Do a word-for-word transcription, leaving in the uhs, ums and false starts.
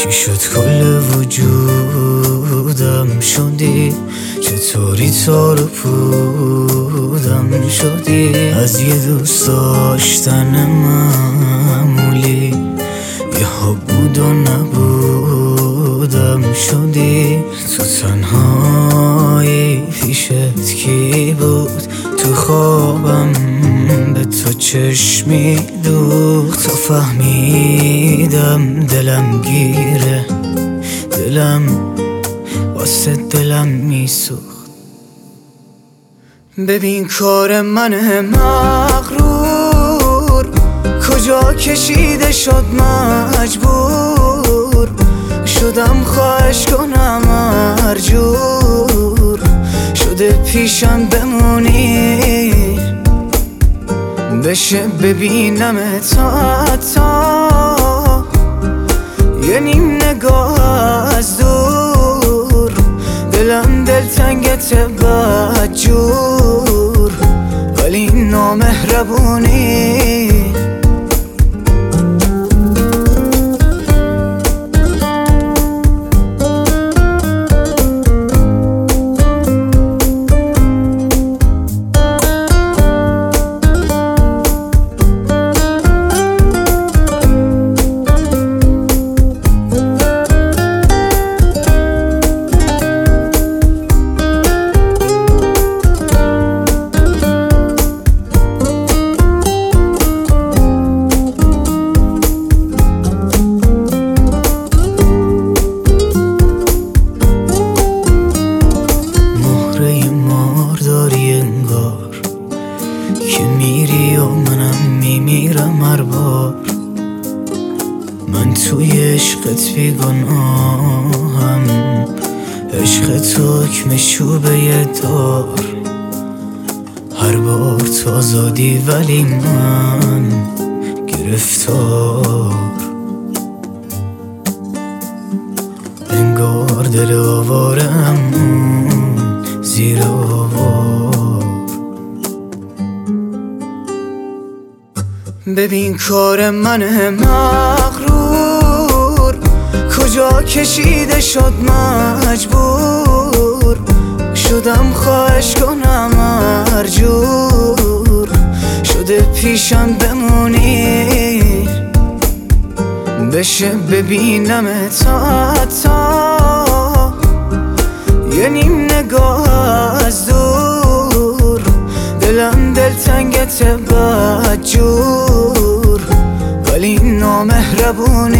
چی شد کل وجودم شدی، چطوری تارو پودم شدی، از یه دوست داشتن معمولی یه ها بود و نبودم شدی. تو تنهایی پیشت کی بود، تو خوابم به تو چشمی دوخت، تا فهمیدم دلم گیره، دلم واسه دلم میسوخت. ببین کار من مغرور کجا کشیده شد، مجبور شدم خواهش کنم مرجور شده پیشم بمونی، بشه ببینم تا تا یه نیم نگاه از دور، دلم دلتنگت بدجور ولی نامهربونی. که میری و منم میمیرم هر بار، من توی عشقت بیگناهم، عشق تو حکم چوبه دار، هر بار تو آزادی ولی من گرفتار، انگار دل آوارم زیر آوار. ببین کار من مغرور کجا کشیده شد، مجبور شدم خواهش کنم مرجور شده پیشم بمونی، بشه ببینم تا تا یه نیم نگاه از دور، دلم دلتنگت بدجور ولی نامهربونی.